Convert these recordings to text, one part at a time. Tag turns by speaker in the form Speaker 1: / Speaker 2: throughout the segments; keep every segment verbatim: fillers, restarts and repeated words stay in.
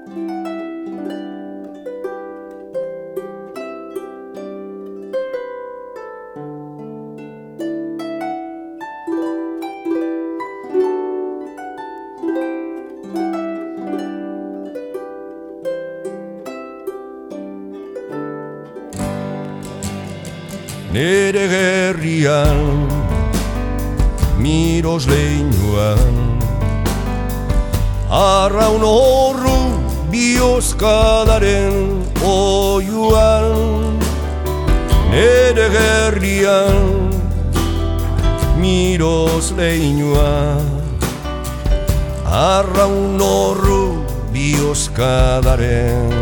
Speaker 1: Nere gerrian, miros leinuan, arraun horru bihozkadaren oiuan. Nere gerrian, miros leinuan, arraun horru bihozkadaren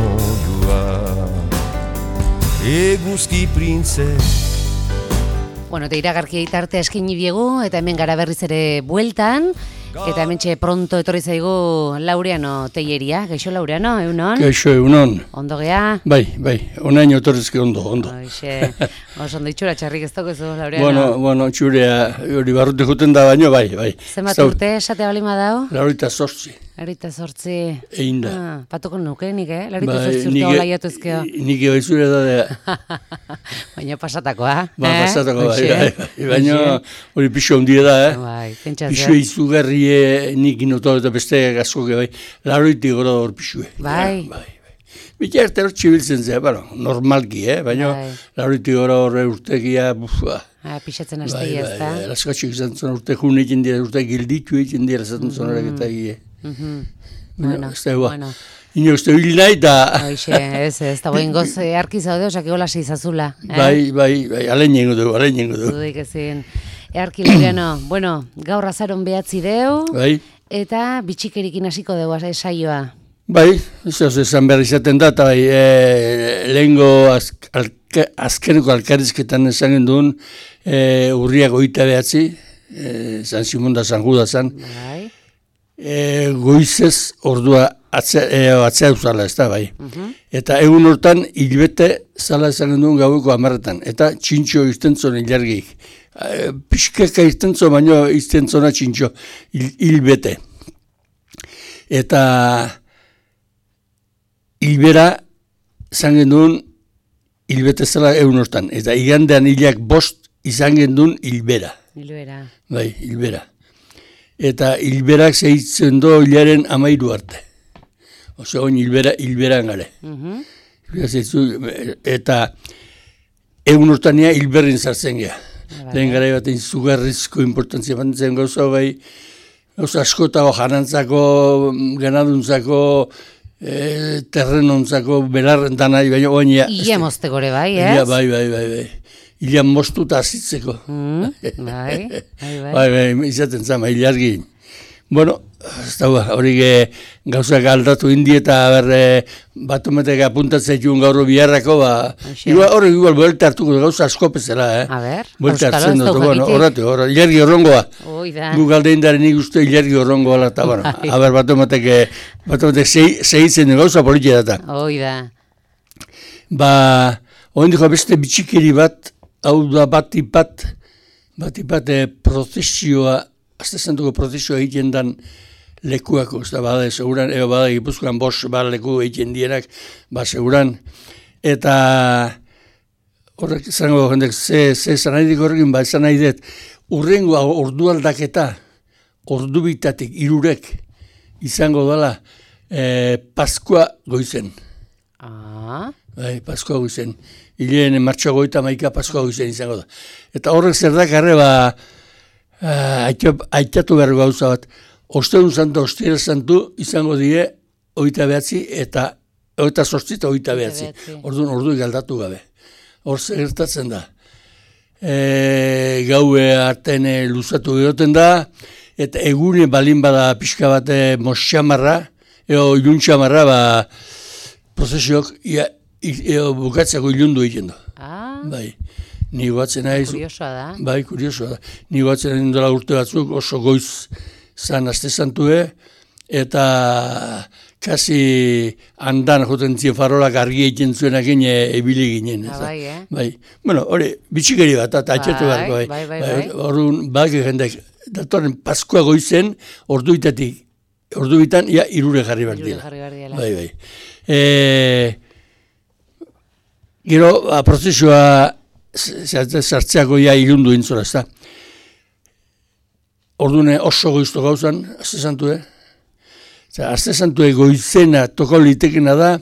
Speaker 1: eguzki printze.
Speaker 2: Bueno, eta iragarki tartea eskaini diegu, eta hemen gara berriz ere bueltan, eta hementxe pronto etorri zaigu Laureano Teilleria. Geixo Laureano, egunon?
Speaker 3: Geixo, egunon.
Speaker 2: Ondo gea?
Speaker 3: Bai, bai, onain otorrizke ondo, ondo.
Speaker 2: Hoxe, oso ondo itxura txarrik ez tokezu, Laureano?
Speaker 3: Bueno, bueno, txurea, hori barrute juten da baino, bai, bai.
Speaker 2: Zenbat urte esatea balima dau?
Speaker 3: Laurita sortzi.
Speaker 2: Laurita sortzi.
Speaker 3: Egin da.
Speaker 2: Ah, patuko nuke nik, eh? Laurita sortzi urte hola jatuzkeo.
Speaker 3: Nik ebaizure da da.
Speaker 2: Baina pasatakoa, eh?
Speaker 3: Ba, pasatako, bai, bai. Baina hori pixo hundia da, eh?
Speaker 2: Bai, pentsaz, eh?
Speaker 3: Pixo izugarrie nik inoto eta beste askoke, bai. Lauriti gora hor pixue.
Speaker 2: Bai.
Speaker 3: Bai. Bita erte hor txibiltzen ze, bueno, normalki, eh? Baina lauriti gora horre urtegia, bufa.
Speaker 2: Ah, pixatzen aztegi ez da.
Speaker 3: Bai, laskatxik izan zuen urte jun egin dira, urte gilditu egin dira, zaten zonarak eta gie.
Speaker 2: Bueno, bueno.
Speaker 3: Ino, ez da hil nahi da.
Speaker 2: Hoxe, ez, ez da boin goz arki zaude, osak egola seizazula.
Speaker 3: Bai, bai, bai, alen jengo du, alen jengo du.
Speaker 2: Zudik ezin. Earki Laureano, bueno, gaur azaron behatzi deu,
Speaker 3: bai.
Speaker 2: Eta bitxikerikin hasiko dugu saioa.
Speaker 3: Bai, ez da, esan behar izaten da, eta bai, e, lehengo azk, alka, azkeneko alkarizketan esan genduen, e, urriak oita behatzi, e, San Simon da San Juda zan,
Speaker 2: Bai.
Speaker 3: E, goizez ordua atzea, e, atzea uzala, ez da, bai. Uh-huh. Eta egun hortan hilbete zala esan genduen gaueko amarretan, eta txintxo izten zon hilargik. E, Piskaka izten zon, baino izten zona txintxo hilbete. Eta hilbera izan genduen hilbete zela egun hortan. Eta igandean hilak bost izan genduen hilbera.
Speaker 2: Hilbera.
Speaker 3: Bai, hilbera. Eta hilberak zehitzen do hilaren amairu arte. Oso hon hilbera, hilberan gare. Uh-huh. Eta egun hortania hilberrin zartzen geha. Lehen gara batean zugarrizko importantzia bantzen gauza, bai, gauza askota janantzako, ganaduntzako, e, terrenontzako, belarren danai, baina oain ja.
Speaker 2: Ia mozte gore bai, ez?
Speaker 3: Ia, bai, bai, bai, bai. Ila moztuta azitzeko.
Speaker 2: Mm, bai, bai, bai.
Speaker 3: Bai, bai, izaten zama, ilargi. Bueno, ez da, hori gauzak aldatu indi eta berre batumetek apuntatzen jun gaur biharrako, ba, hori igual buelta hartuko gauza asko pezela, eh?
Speaker 2: A ber,
Speaker 3: buelta hartzen dut, bueno, horratu, horratu, ilargi horrongoa.
Speaker 2: Oida.
Speaker 3: Gu galdein daren ikustu ilargi horrongoa, eta, bueno, a ber, batumetek, batumetek segitzen gauza politia data.
Speaker 2: Oida.
Speaker 3: Ba, hori diko beste bitxikeri bat, hau da batipat, batipat e, prozesioa, azte zentuko prozesioa egiten dan lekuako, ez da, bada, seguran, eo bada, Gipuzkoan bos, bada leku egiten dienak, ba, seguran, eta horrek zango jendek, ze, ze zanaidik horrekin, ba, zanaidet, urrengo ordu aldaketa, ordu bitatik, irurek, izango dela, e, Paskua goizen.
Speaker 2: Ah.
Speaker 3: Bai, Paskua goizen. Hileen martxoa goita maika Paskua goizen izango da. Eta horrek zer da, karre, ba, aitatu behar gauza bat. Osteun santu, ostiera santu, izango die, oita behatzi, eta oita sortzi eta oita behatzi. Orduan, ordu galdatu gabe. Hor gertatzen da. E, gaue arten e, luzatu egoten da, eta egune balin bada pixka bat e, mosxamarra, eo iluntxamarra, ba, prozesiok, ia, eo bukatzeko ilundu egiten du.
Speaker 2: Ah.
Speaker 3: Bai. Ni guatzen naiz.
Speaker 2: Kuriosoa da.
Speaker 3: Bai, kuriosoa da. Ni guatzen nahi dola urte batzuk oso goiz zan aste santue, eta kasi andan joten zien farolak argi egiten zuenak ine ebili ginen.
Speaker 2: Ah, bai, eh?
Speaker 3: Bai. Bueno, hori, bitxikeri bat, eta atxetu
Speaker 2: bai,
Speaker 3: beharko, bai.
Speaker 2: Bai, bai, bai.
Speaker 3: Orduan, bak jendek, datoren Paskua goizen, orduitatik ordu bitan, ja, irure jarri behar
Speaker 2: Irure
Speaker 3: dira.
Speaker 2: jarri behar dira.
Speaker 3: Bai, bai. E, gero, ba, prozesua sartzeako ja ilundu intzora, ez da. Ordune oso goizto gauzan, azte santue. Azte santue goizena toko litekena da,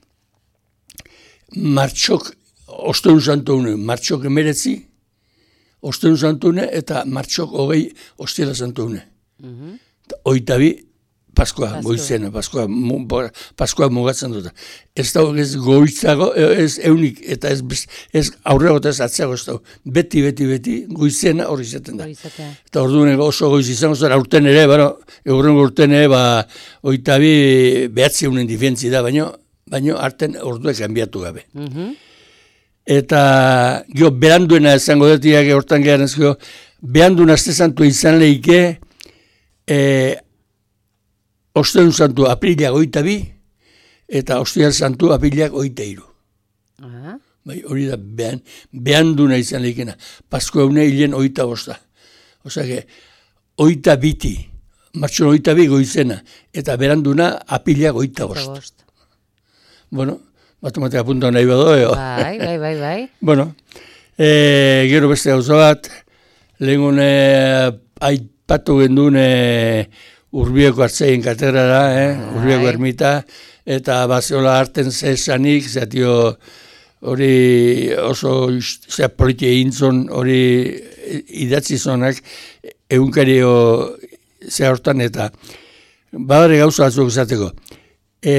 Speaker 3: martxok, osteun santuune, martxok emeretzi, osteun santuune, eta martxok hogei ostiela santuune.
Speaker 2: Mhm.
Speaker 3: Oitabi, Paskoa,
Speaker 2: Paskoa.
Speaker 3: goizena, Paskoa, mu, Paskoa mugatzen dut. Ez da ez goizago, ez eunik, eta ez, ez aurrego eta ez atzeago ez da. Beti, beti, beti, goizena hori izaten da.
Speaker 2: Goizatea.
Speaker 3: Eta orduan oso goiz izango zen, aurten ere, bueno, eurren urten ere, ba, oitabi behatzi unen difentzi da, baino, baino arten orduak kanbiatu gabe.
Speaker 2: Mhm.
Speaker 3: Eta, gio, beranduena esango dutiak, hortan gehan ez, gio, behanduen azte santua izan lehike, e, osteun santu aprilak oita bi, eta ostial santu aprilak oita iru.
Speaker 2: Aha.
Speaker 3: Bai, hori da behan, behanduna izan lehikena. Pasko eune hilen oita bosta. Osea, oita biti, martxon oita bi goizena, eta beranduna aprilak oita bost.
Speaker 2: Bost.
Speaker 3: Bueno, matematika punta nahi bado, eo.
Speaker 2: Bai, bai, bai, bai.
Speaker 3: Bueno, e, gero beste gauza bat, lehengun aipatu gendun e, Urbieko hartzein katedrara, eh? Urbieko ermita, eta bazeola harten zesanik, zatio hori oso zea politia egintzon, hori idatzi zonak, egunkario zea hortan, eta badare gauza batzuk izateko. E,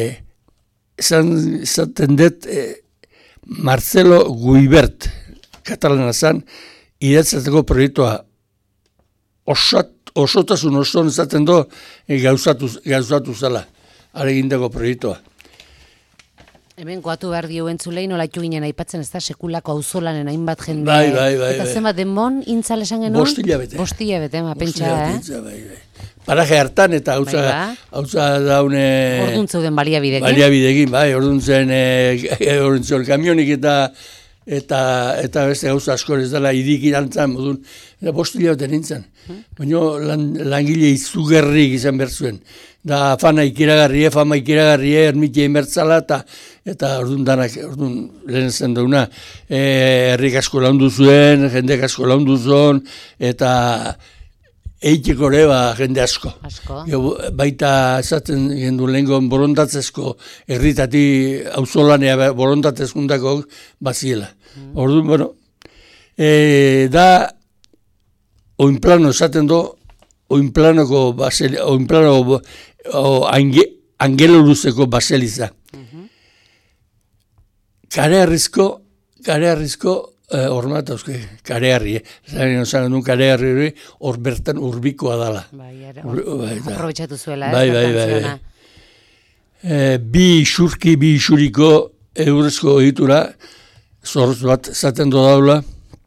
Speaker 3: zaten dut, e, Marcelo Guibert, katalana zan, idatzateko proiektua osat, osotasun osoan izaten do e, gauzatu, gauzatu zela, aregindako proiektua.
Speaker 2: Hemen goatu behar dio entzulei nolaitu ginen aipatzen ez da sekulako auzolanen hainbat jende.
Speaker 3: Bai, bai, bai.
Speaker 2: Eta
Speaker 3: bai.
Speaker 2: zenbat denbon intzal esan genuen?
Speaker 3: Bostila bete.
Speaker 2: Bostila bete, ma pentsa, eh?
Speaker 3: Bai, bai. Paraje hartan eta hautza,
Speaker 2: Bai, ba.
Speaker 3: hautza daune...
Speaker 2: Orduan zeuden baliabidekin.
Speaker 3: Baliabidekin, bai, orduan zen, e, orduan zen kamionik eta eta eta beste gauza asko ez dela idikin antzan, modun, eta bostila bete nintzen. Baina lan, langile izugarrik izan behar zuen. Da fana ikiragarrie, fama ikiragarrie, ermitia inbertzala, eta eta orduan danak, orduan lehen zen dauna, e, herrik asko laundu zuen, jendek asko laundu zuen, eta eiteko ere ba, jende asko.
Speaker 2: Asko.
Speaker 3: Jo, baita esaten gendu lehenko borondatzezko herritati auzolanea borondatzezkundako baziela. Mm. Orduan, bueno, e, da oinplano esaten do, oinplanoko baseli, oinplano ange, angeloruzeko baseliza. Mm-hmm. Karearrizko, karearrizko eh, ormata, euske, karearri, eh? Zain osan duen karearri hori, hor bertan urbikoa dala.
Speaker 2: Bai, ara,
Speaker 3: Ur, bai, da.
Speaker 2: aprobetxatu zuela,
Speaker 3: Bai,
Speaker 2: ez?
Speaker 3: bai,
Speaker 2: bertan
Speaker 3: bai,
Speaker 2: zuena.
Speaker 3: Eh, bi isurki, bi isuriko eurezko egitura, zorroz bat zaten do daula,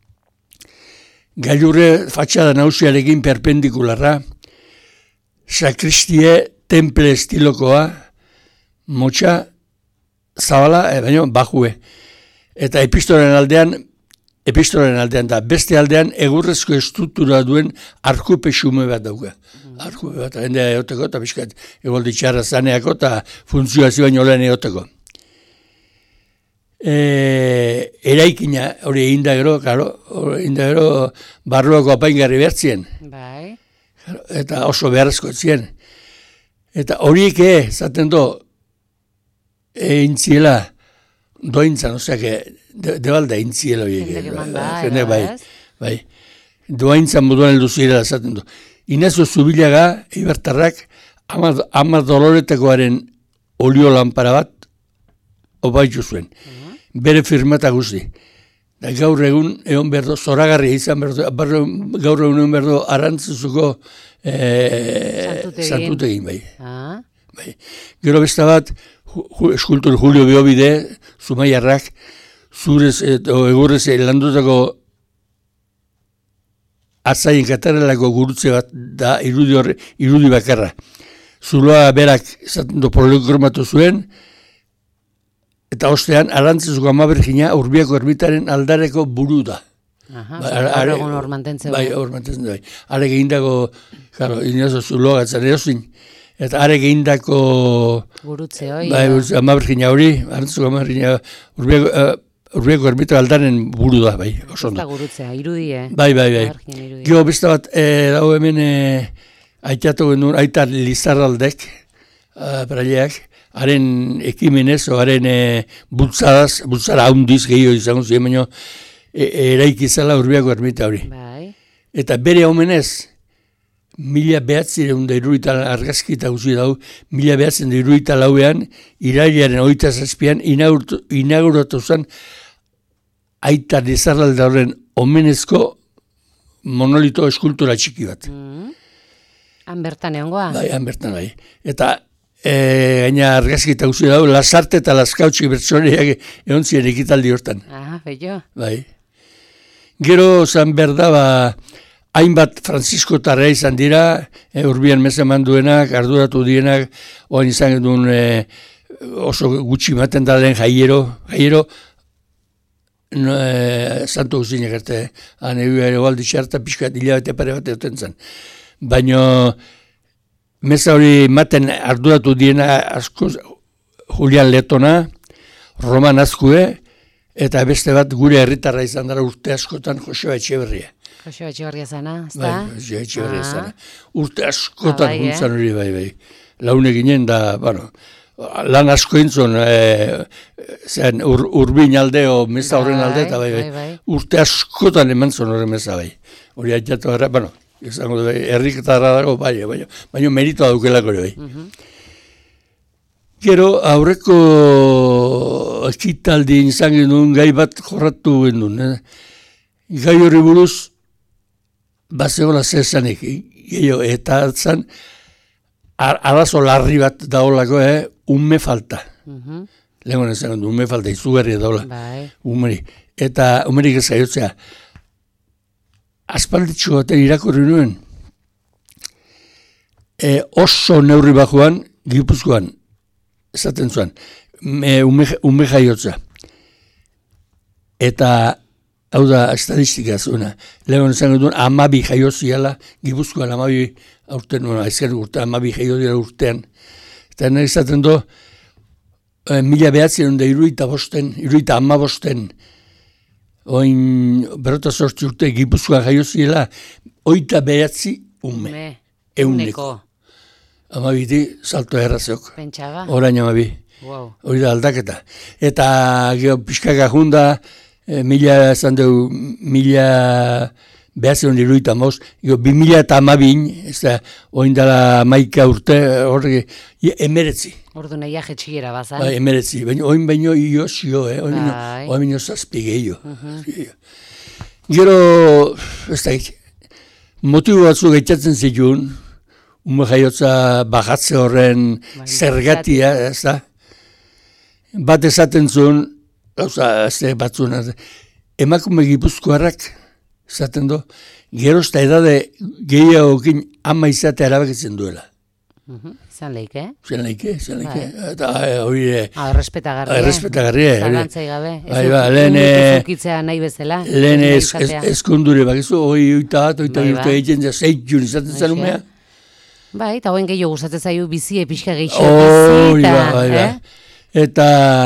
Speaker 3: gailurre fatxada nausiarekin perpendikularra, sakristie temple estilokoa, motxa, zabala, e, baina bajue. Eta epistolen aldean, epistolen aldean da, beste aldean egurrezko estruktura duen arkupe xume bat dauka. Arkupe bat, hendea eoteko, eta bizkat egoldi txarra zaneako, eta funtzioazio baino lehen eoteko. E, eraikina hori egin da gero, claro, egin da gero barruako apaingarri bertzien.
Speaker 2: Bai.
Speaker 3: Eta oso beharrezko etzien. Eta horiek zaten do, egin ziela, dointzan, oseak, de, debalda egin ziela horiek.
Speaker 2: Jendek eman da,
Speaker 3: Jende,
Speaker 2: edo,
Speaker 3: bai,
Speaker 2: ez?
Speaker 3: bai. Doaintzan moduan heldu zirela zaten do. Inezo Zubilaga, Ibertarrak, ama, ama doloretekoaren olio lanpara bat, obaitu zuen. Bere firmata guzti. Da gaur egun, egon berdo, zoragarri izan berdo, gaur egun egon berdo, arantzuzuko eh, santutegin bai.
Speaker 2: Ah.
Speaker 3: bai. Gero besta bat, ju, eskultor Julio Beobide, Zumaiarrak, zurez, o egurrez, landutako atzaien katarelako gurutze bat da irudi, horre, irudi bakarra. Zuloa berak zaten do polikromatu zuen, eta ostean, arantzezuko amabergina Urbiako ermitaren aldareko buru da.
Speaker 2: Aha,
Speaker 3: Ba,
Speaker 2: gaur egun hor mantentzen.
Speaker 3: Bai, hor mantentzen bai. Are gehindago, claro, inozo zuloa gatzan erozin, eta are geindako
Speaker 2: Gurutze hoi.
Speaker 3: Bai, amabergina hori, arantzuko amabergina, urbiako, uh, urbiako erbito aldanen buru da, bai, oso ondo.
Speaker 2: Ez da gurutzea, irudie.
Speaker 3: Bai, bai, bai. Gio, beste bat, eh, dago hemen eh, aitatu genuen, aita Lizarraldek, uh, braileak, haren ekimenez, o haren e, bultzadaz, bultzara haundiz gehiago izango ziren, baina e, eraiki zela urbiako ermita hori.
Speaker 2: Bai.
Speaker 3: Eta bere homenez, mila behatzireun da iruita argazkita guzi dau, mila behatzen da iruita lauean, irailaren oita zazpian, inauguratu zen aita Lizarralde horren omenezko monolito eskultura txiki bat.
Speaker 2: Mm. Han bertan egongoa?
Speaker 3: Bai, han bertan bai. Eta E, gaina argazkita guzi dago, Lasarte eta Laskautxi bertsoreak egon ziren ekitaldi hortan.
Speaker 2: Ah, bello.
Speaker 3: Bai. Gero zan berda, ba, hainbat Francisco Tarrea izan dira, e, urbian mezeman duenak, arduratu dienak, oan izan duen e, oso gutxi maten da den jaiero, jaiero, no, e, santu guzinek arte, han eguia ere baldi xarta, pixkat hilabete pare bat egoten zen. Baina, meza hori maten arduratu diena asko Julian Letona, Roman Azkue, eta beste bat gure herritarra izan dara urte askotan Joseba Etxeberria.
Speaker 2: Joseba Etxeberria zana, ez da?
Speaker 3: Bai, Joseba Etxeberria
Speaker 2: Ah.
Speaker 3: zana. Urte askotan
Speaker 2: Ah, bai,
Speaker 3: juntzan hori, bai, bai. Laune ginen da, bueno, lan asko intzon, e, zen, ur, urbin alde, o meza horren alde, eta bai, bai.
Speaker 2: bai, bai.
Speaker 3: Urte askotan eman zon horren meza, bai. Hori aitatu gara, bueno, izango da, erriketarra dago, bai, bai, baina meritoa dukelako bai.
Speaker 2: Mhm.
Speaker 3: Gero, aurreko ekitaldi izan genuen gai bat jorratu genuen. Eh? Gai hori buruz, bazegola zezanik, gehiago, eta zan, ar arazo larri bat daolako, eh? Ume falta.
Speaker 2: Mhm.
Speaker 3: Lehenko nezan genuen, ume falta, izugarria daola.
Speaker 2: Bai.
Speaker 3: Umeri. Eta umerik ez gaiotzea, aspalditxo baten irakurri nuen, e, oso neurri bajoan, Gipuzkoan, esaten zuen, me, ume, ume jaiotza. Eta, hau da, estadistika zuena, lehen esan duen, amabi jaioziala, Gipuzkoan amabi aurten, bueno, aizken urte, amabi jaiozia urtean. Eta nahi esaten du, e, mila behatzen da iruita bosten, iruita ama bosten, oin berrota sortzi urte Gipuzkoan jaioziela, oita behatzi ume.
Speaker 2: Ume.
Speaker 3: Euneko. Amabiti salto errazeok.
Speaker 2: Pentsaba.
Speaker 3: Orain amabi.
Speaker 2: Wow.
Speaker 3: Hori da aldaketa. Eta gero pixkaka junda, e, mila esan dugu, mila behatzen iruita moz, gero bi mila eta amabin, ez da, oin dela maika urte, horrek, emeretzi.
Speaker 2: Ordu nahi ajetxiera bazan.
Speaker 3: Bai, emeretzi, baina oin baino io zio, eh? Oin baino,
Speaker 2: Bai.
Speaker 3: oin baino zazpi gehiago.
Speaker 2: Mhm.
Speaker 3: Gero, ez da, motibo batzu gaitzatzen zituen, ume jaiotza bajatze horren
Speaker 2: Bai,
Speaker 3: zergatia, ez da? Bat esaten zuen, gauza, ez da, batzuna, emakume Gipuzkoarrak, esaten du, gero ez da edade gehiagokin ama izatea erabakitzen duela.
Speaker 2: Mhm. Zan leik, eh?
Speaker 3: Zen leike, zen leike.
Speaker 2: Bai.
Speaker 3: Eta eh, hori, eh,
Speaker 2: Ah, errespetagarria.
Speaker 3: Errespetagarria, hori.
Speaker 2: Zalantzai gabe. Ez
Speaker 3: Bai,
Speaker 2: dut-
Speaker 3: ba, lehen,
Speaker 2: ez dut
Speaker 3: eh,
Speaker 2: ukitzea nahi bezala.
Speaker 3: lehen
Speaker 2: nahi
Speaker 3: ez, ez,
Speaker 2: izatea.
Speaker 3: ezkundure, bakizu, hoi oita bat, oita
Speaker 2: Bai,
Speaker 3: urte
Speaker 2: ba.
Speaker 3: egiten da, zeitjun izaten zen
Speaker 2: Hoxe.
Speaker 3: umea.
Speaker 2: Bai, eta hoen gehiago gustatzen zaiu bizi, pixka gehiago
Speaker 3: Hori,
Speaker 2: bizi,
Speaker 3: ba, bai, ba.
Speaker 2: eh?
Speaker 3: Eta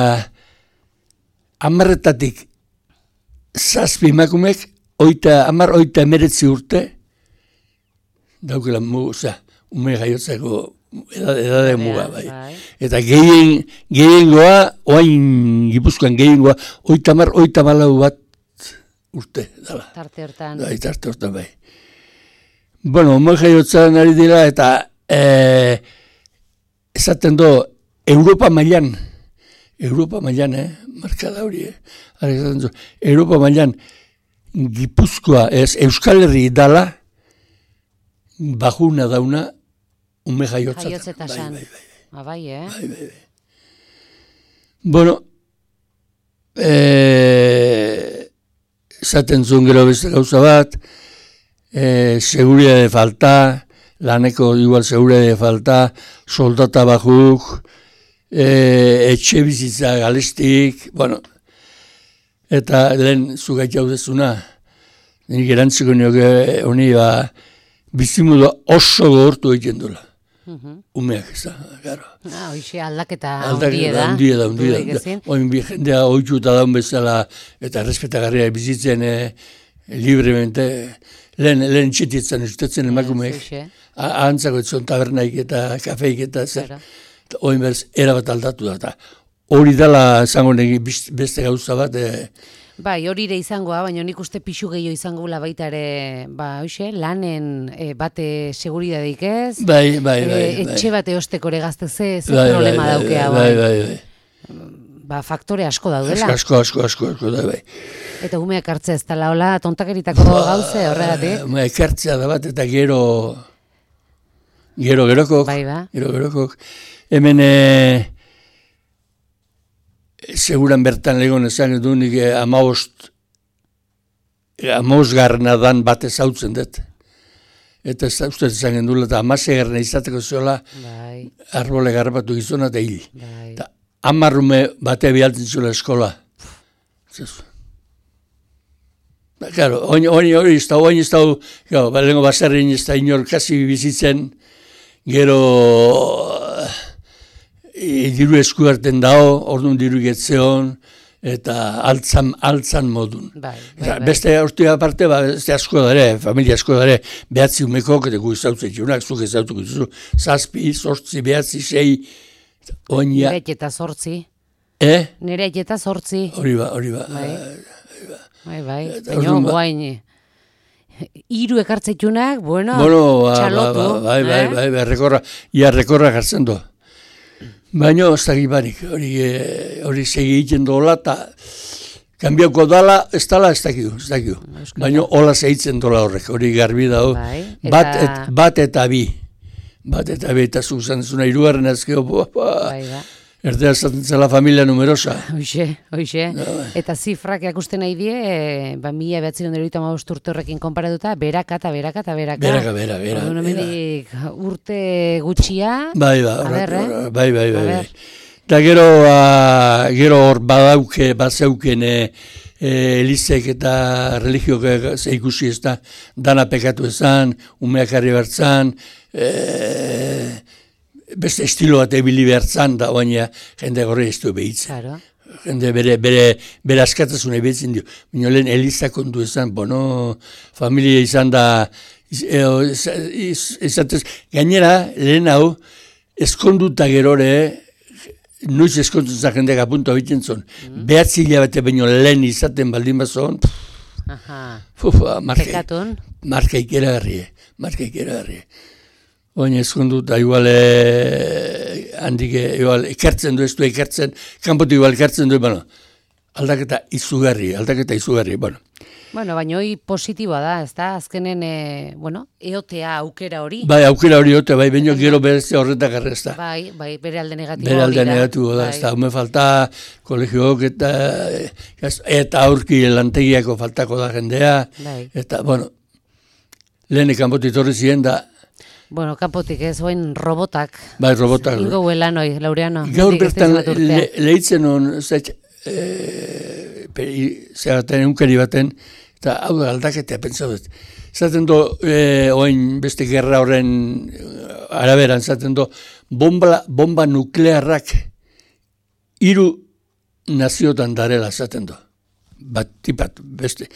Speaker 3: amarretatik zazpi emakumek, oita, amar oita emeretzi urte, daukela mugu, oza, ume jaiotzeko edade, edade muga, bai.
Speaker 2: Bai.
Speaker 3: Eta gehien, gehiengoa, oain Gipuzkoan gehiengoa, oita amar, oita malau bat urte, dala.
Speaker 2: Tarte hortan.
Speaker 3: Bai, tarte hortan, bai. Bueno, ume jaiotzan ari dira, eta eh, esaten do, Europa mailan, Europa mailan, eh, markada hori, eh, Ari esaten du, Europa mailan, Gipuzkoa, ez, Euskal Herri dala, bajuna dauna, ume jaiotzat.
Speaker 2: Jaiotzetasan.
Speaker 3: Bai, bai, bai.
Speaker 2: Ah, bai, eh?
Speaker 3: Bai, bai, bai. Bueno, eh, esaten zuen gero beste gauza bat, eh, seguridade falta, laneko igual seguridade falta, soldata bajuk, eh, etxe bizitza galestik, bueno, eta lehen zugait jaudezuna, nik erantziko nioke honi ba, bizimudu oso gogortu egiten duela. umeak, ez da, garo.
Speaker 2: Ah, hoxe, aldaketa
Speaker 3: Aldaketa
Speaker 2: hundie da.
Speaker 3: hundie da, hundie
Speaker 2: Dudarik
Speaker 3: da.
Speaker 2: ezin.
Speaker 3: Oin bi jendea oitxuta daun bezala eta respetagarria bizitzen eh, libremente, lehen, lehen txetitzen ustetzen emakumeek.
Speaker 2: Hoxe.
Speaker 3: A- Ahantzako etzon tabernaik eta kafeik eta zer.
Speaker 2: Claro.
Speaker 3: Eta oin berz, erabat aldatu da. Eta hori dela zango negi beste gauza bat, eh,
Speaker 2: Bai, hori ere izangoa, baina nik uste pixu gehiago izangola baita ere, ba, hoxe, lanen e, bate seguridadeik ez,
Speaker 3: bai, bai,
Speaker 2: e,
Speaker 3: bai. bai.
Speaker 2: etxe bate osteko ere gazte ze, ze
Speaker 3: Bai,
Speaker 2: problema
Speaker 3: bai,
Speaker 2: daukea,
Speaker 3: bai, bai, bai.
Speaker 2: ba, faktore asko daudela.
Speaker 3: Asko, asko, asko, asko, da, bai.
Speaker 2: Eta umeak hartzea ez dela, hola, tontakeritako gauze horregatik.
Speaker 3: Ma, ekartzea da bat eta gero, gero gerokok,
Speaker 2: Bai, ba.
Speaker 3: gero gerokok. Hemen, eh, seguran bertan legon esan edu nik eh, amaost, eh, amosgarrena dan bat ezautzen dut. Eta ez da uste esan gendula, eta amasegarrena izateko zola,
Speaker 2: Bai,
Speaker 3: arbole garrapatu gizona eta hil.
Speaker 2: bai.
Speaker 3: Eta amarrume batea bialtzen zula eskola. Zez. Ba, claro, oin hori hori ez da, oin ez da, claro, ba, lehenko baserrin ez da inor kasi bizitzen, gero e, diru esku harten dao, orduan diru getzeon, eta altzan, altzan modun.
Speaker 2: Bai, bai,
Speaker 3: Eta
Speaker 2: bai.
Speaker 3: beste urtia aparte, ba, beste asko dare, familia asko dare, behatzi umekok, eta gu ezautzen txunak, zuk ezautuko duzu, zazpi, zortzi, behatzi, sei, oinia,
Speaker 2: Nire eta zortzi.
Speaker 3: eh?
Speaker 2: Nire eta zortzi.
Speaker 3: Hori ba, hori ba.
Speaker 2: Bai. Bai, bai.
Speaker 3: Eta
Speaker 2: Baina,
Speaker 3: orduan ba-
Speaker 2: guain, hiru ekartzeitunak, bueno,
Speaker 3: Bueno, ba, ba,
Speaker 2: txalotu.
Speaker 3: ba, bai, bai,
Speaker 2: eh?
Speaker 3: bai, bai, rekorra, ia rekorra gartzen do. Baina, ez dakit barik, hori, eh, hori segi egiten dola, eta kanbiako dala, ez dala, ez dakidu, ez dakidu. Baina, hola segitzen dola horrek, hori garbi dago.
Speaker 2: Bai,
Speaker 3: Bat,
Speaker 2: eta-
Speaker 3: et, bat eta bi. Bat eta bi, eta zuzan zuna irugarren azkeo, ba,
Speaker 2: Bai, ba.
Speaker 3: erdea esaten zela familia numerosa.
Speaker 2: Hoxe, hoxe. Eta zifrak akusten nahi die, e, ba, mila behatzen ondero maust urte horrekin konparatuta, beraka eta beraka eta beraka.
Speaker 3: Beraka, bera, bera,
Speaker 2: Orduan,
Speaker 3: bera.
Speaker 2: hemendik urte gutxia,
Speaker 3: Bai, ba,
Speaker 2: A ber, eh?
Speaker 3: bai, bai, bai,
Speaker 2: A
Speaker 3: bai.
Speaker 2: ber.
Speaker 3: Eta gero, a, gero hor badauke, bazeuken e, e, elizek eta religioak ze ikusi ez da, dana pekatu ezan, umeak harri bertzan, e, beste estilo bat ebili bertzan, da baina jende gorri ez du behitza.
Speaker 2: claro.
Speaker 3: Jende bere, bere, bere askatasuna ebetzen dio. Baina lehen eliza kontu ezan, bono, familia izan da, iz, eo, iz, iz, izatez, gainera, lehen hau, eskonduta gerore, noiz eskonduta jendeak apuntu abiten zon. Mm. Behatzi hilabete baino lehen izaten baldin bazon,
Speaker 2: Aha.
Speaker 3: fufa, marka,
Speaker 2: Pekatun.
Speaker 3: marka ikeragarrie, marka ikeragarrie. Oin eskonduta igual, eh, handik, eh, igual, ekartzen du, ez du ekartzen, kanpotu igual ekartzen du, bueno, aldaketa izugarri, aldaketa izugarri, bueno.
Speaker 2: Bueno, baina hoi positiboa da, ez da? Azkenen, e, bueno, eotea aukera hori.
Speaker 3: Bai, aukera hori ote, bai, baino gero berezia horretak arrezta.
Speaker 2: Bai, bai, bere alde negatiboa
Speaker 3: Bere alde
Speaker 2: hori da.
Speaker 3: negatibo da,
Speaker 2: Bai.
Speaker 3: ez da, hume falta, kolegioak eta, eta aurki lantegiako faltako da jendea,
Speaker 2: Bai.
Speaker 3: eta, bueno, lehenek kanpotik torri ziren da,
Speaker 2: Bueno, kanpotik ez, oen robotak.
Speaker 3: bai, robotak.
Speaker 2: Ingo huela noi, Laureano.
Speaker 3: Gaur
Speaker 2: Mendik ez
Speaker 3: bertan
Speaker 2: dizut urtea.
Speaker 3: le, lehitzen hon, zait, e, zeraten eunkari baten, eta hau da aldaketea pentsatu dut. Zaten do, e, oin beste gerra horren eh, araberan, zaten do, bomba, bomba nuklearrak hiru naziotan darela, zaten do. Bat, tipat, beste.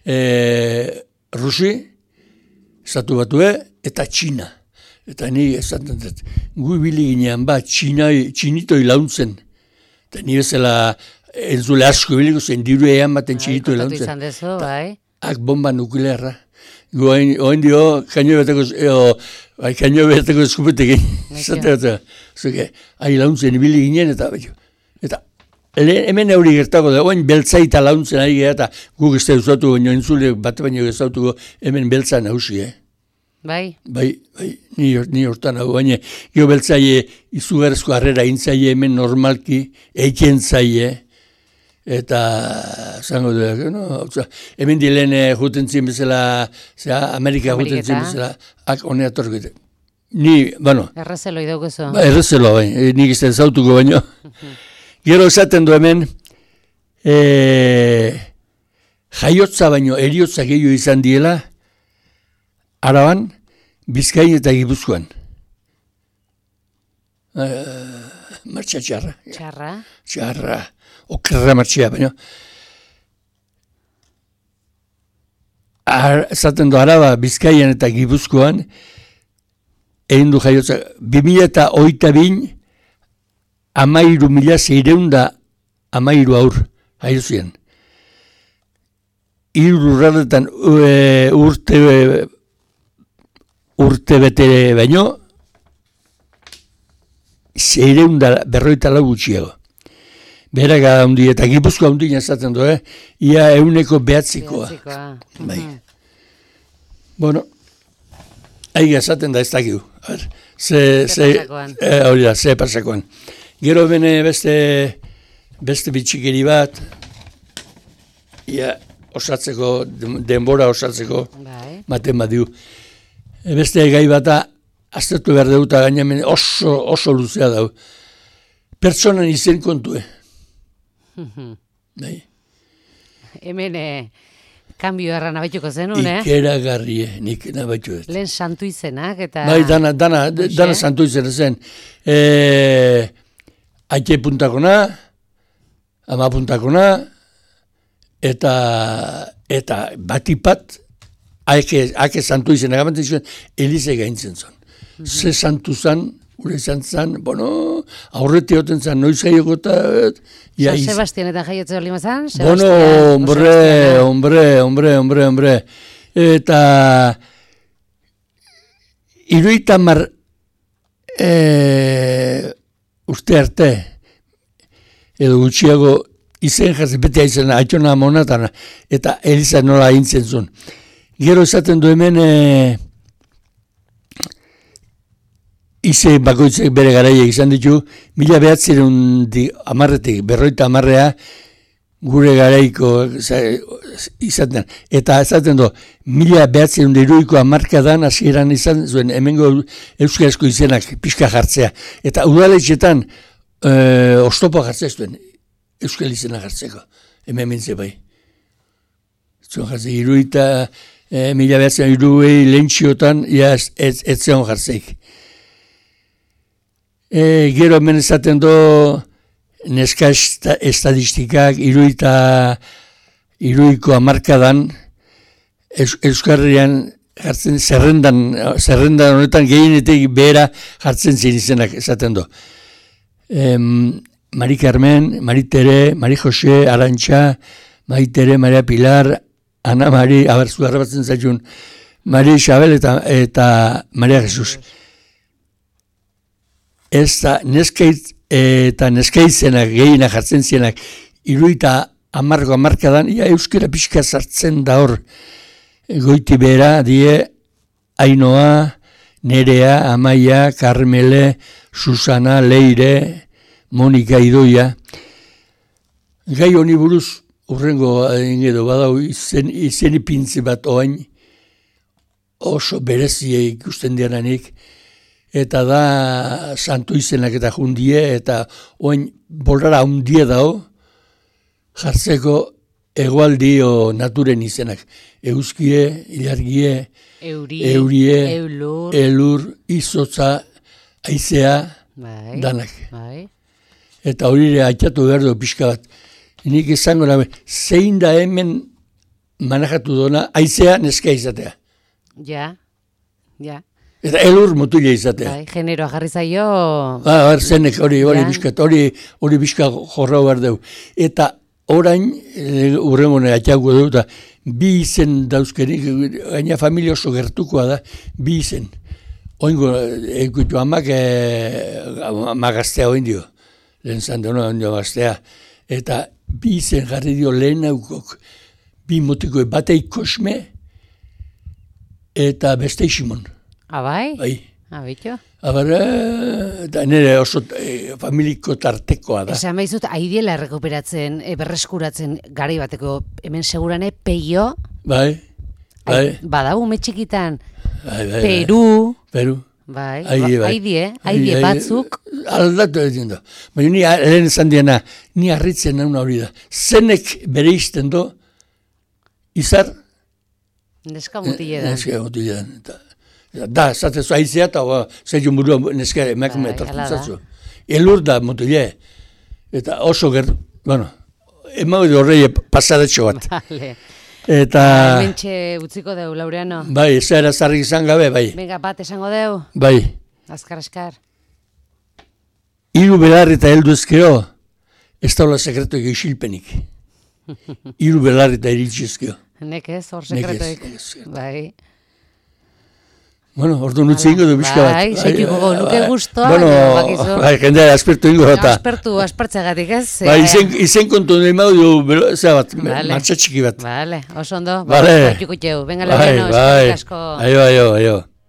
Speaker 3: E, Rusi, Estatu Batue, eta Txina. Eta ni esaten dut, gu ibili ginean ba, Txinai, Txinitoi launtzen. Eta ni bezala entzule asko ibiliko zen, diru ean baten
Speaker 2: Bai,
Speaker 3: Txinitoi
Speaker 2: kontatu
Speaker 3: launtzen.
Speaker 2: izan dezu, bai.
Speaker 3: Ak bomba nuklearra. Gu hain, oin dio, kaino beteko, eo, bai, kaino beteko eskupetekin. Zate bat, zuke, hain launtzen ibili ginen, eta, eta, le, hemen euri gertako da, oin beltzaita launtzen ari gara, eta guk ez da eusatu, baino entzule bat baino ezautuko, hemen beltza nausi, eh?
Speaker 2: Bai,
Speaker 3: Bai, bai, ni, ni hortan hau, baina gero beltzaile izugarrizko harrera intzaile hemen normalki, eiken zaile, eta zango duak, no? Otza, hemen dilen eh, juten zien bezala, zera, Amerika juten zien
Speaker 2: Ameriketa.
Speaker 3: bezala, ak honea torkete. Ni, bueno,
Speaker 2: errezeloi daukezu.
Speaker 3: ba, errezeloa bai, eh, nik ez da ezautuko baino. Gero esaten du hemen, eh, jaiotza baino eriotza gehiago izan diela, Araban, Bizkain eta Gipuzkoan. uh, martxa txarra.
Speaker 2: Txarra.
Speaker 3: Txarra, okerra martxea, baina. Ar, zaten du Araba, Bizkaian eta Gipuzkoan, egin du jaiotza, bi mila eta hogeita bin, amairu mila zeireunda amairu aur, jaiozien. Hiru urraretan e, urte urte bete baino zeireunda berroita lau gutxiago. Berak handi eta Gipuzkoa handi esaten du, eh? Ia euneko behatzikoa.
Speaker 2: Behatzikoa.
Speaker 3: Bai. Bueno, aiga esaten da ez dakigu. Ze, ze, eh, hori da, ze pasakoan. Gero bene beste, beste bitxikeri bat, ia osatzeko, denbora osatzeko,
Speaker 2: bai.
Speaker 3: maten badiu. E beste gai bata, aztertu behar dugu eta gainamen oso, oso luzea dau. Pertsonan izen kontue. Bai.
Speaker 2: Hemen, eh, kambio erra nabaituko zenun, eh?
Speaker 3: Ikeragarrie, nik nabaitu ez.
Speaker 2: Lehen santu izenak, eta...
Speaker 3: Bai, dana, dana, dana santu izena zen. E, Aite puntakona, ama puntakona, eta, eta batipat, haike, haike santu izena gabantzen zuen, Elize gaintzen zuen. Mm -hmm. Ze santu zan, ure izan zan, bueno, aurreti hoten zan, noiz jaioko eta...
Speaker 2: San Sebastianetan jaiotzen hori mazan?
Speaker 3: Bueno, hombre, hombre, hombre, hombre, hombre. Eta... Iruitamar... E, uste arte, edo gutxiago izen jartzen, beti aizen, aitona monatan, eta Eliza nola hintzen zuen. Gero esaten du hemen... E, Ize bakoitzek bere garaiek izan ditu, mila behatzireun amarretik, berroita amarrea, gure garaiko izaten. Eta esaten du, mila behatzireun iruiko amarkadan hasieran izan zuen, hemengo euskarazko izenak pixka jartzea. Eta udaletxetan e, ostopo jartzea zuen, euskal izena jartzeko, hemen mintze bai. Zuen jartzea, iruita, e, mila behatzireun iruei lehentxiotan, ia ez, ez, ez zeon jartzeik. E, gero hemen esaten do neska esta, estadistikak iruita iruiko amarkadan eus, Euskarrian jartzen zerrendan, zerrendan honetan gehienetik behera jartzen ziren izenak esaten do. E, Mari Carmen, Mari Tere, Mari Jose, Arantxa, Mari Tere, Maria Pilar, Ana Mari, abertzu garrabatzen zaitun, Mari Isabel eta, eta Maria Jesus. Ez da, neskait eta neskaitzenak gehienak jartzen zienak iruita amarko amarkadan, ia euskera pixka sartzen da hor. Goiti bera, die, Ainoa, Nerea, Amaia, Carmele, Susana, Leire, Monika Idoia. Gai honi buruz, urrengo edo badau, izen, izen ipintzi bat oain, oso berezie ikusten diananik, eta da santu izenak eta jundie, eta oain bolrara hundie dao, jartzeko egualdi o naturen izenak. Euskie, ilargie,
Speaker 2: Eurie,
Speaker 3: eurie,
Speaker 2: Eulur,
Speaker 3: elur, izotza, aizea,
Speaker 2: bai,
Speaker 3: danak.
Speaker 2: bai.
Speaker 3: Eta hori ere aitatu behar du pixka bat. Nik izango nabe, zein da hemen manajatu dona, aizea neska izatea.
Speaker 2: Ja, ja.
Speaker 3: Eta elur mutile izatea.
Speaker 2: Bai, generoa jarri zaio...
Speaker 3: Ba, bar, zenek hori, hori
Speaker 2: Ja.
Speaker 3: bizkat, hori, hori bizkat jorrau behar dugu. Eta orain, e, urrengone atxago dugu, eta bi izen dauzkenik, gaina familia oso gertukoa da, bi izen. Oingo, ekutu amak, e, amak gaztea oin dio, lehen zandona oin dio gaztea. Eta bi izen jarri dio lehen aukok, bi motiko batei Kosme, eta beste Simon.
Speaker 2: Abai?
Speaker 3: Bai.
Speaker 2: Abitxo?
Speaker 3: Aber, eta nire oso e, familiko tartekoa da.
Speaker 2: Esan behizut, aidiela errekuperatzen, e, berreskuratzen garai bateko, hemen segurane, peio,
Speaker 3: Bai, bai,
Speaker 2: ai, badau ume txikitan,
Speaker 3: bai, bai.
Speaker 2: Peru,
Speaker 3: Peru.
Speaker 2: bai,
Speaker 3: Aidie, bai.
Speaker 2: aidie, aidie
Speaker 3: Ai- ai-
Speaker 2: batzuk,
Speaker 3: Aldatu egiten du. Baina ni lehen esan diena, ni harritzen nauna hori da. Zenek bere izten do, izar,
Speaker 2: neska mutile da.
Speaker 3: neska mutilean. Eta, Da, zatezu aizea eta zeitu burua neska emakume
Speaker 2: Bai,
Speaker 3: etortzen
Speaker 2: hala da.
Speaker 3: zatzu. Elur da mutile. Eta oso ger, bueno, emago horrei pasadatxo bat.
Speaker 2: Vale.
Speaker 3: Eta,
Speaker 2: Hementxe utziko deu, Laureano.
Speaker 3: bai, zera zarrik izan gabe, bai,
Speaker 2: Venga, bat esango deu.
Speaker 3: bai.
Speaker 2: Azkar, askar.
Speaker 3: Hiru belarri eta heldu ezkero, ez daula sekretuek isilpenik. Hiru belarri eta iritsi ezkero.
Speaker 2: Nekez, hor
Speaker 3: Nekez,
Speaker 2: sekretuik.
Speaker 3: nekez.
Speaker 2: Bai.
Speaker 3: Bueno, ordu nutzi ingo du bizka bat.
Speaker 2: Bai, sekiko nuke gustoa,
Speaker 3: Bueno,
Speaker 2: baina bakizu.
Speaker 3: bai, jendea aspertu ingo eta.
Speaker 2: Aspertu, aspertzegatik ez?
Speaker 3: Bai,
Speaker 2: Eh,
Speaker 3: izen, izen kontu nahi mau du, zera bat,
Speaker 2: Vale.
Speaker 3: martxa txiki bat.
Speaker 2: Vale, oso ondo.
Speaker 3: Vale.
Speaker 2: Bai, Venga,
Speaker 3: Bai,
Speaker 2: Laureano,
Speaker 3: bai,
Speaker 2: eskerrik asko.
Speaker 3: aio, aio, aio.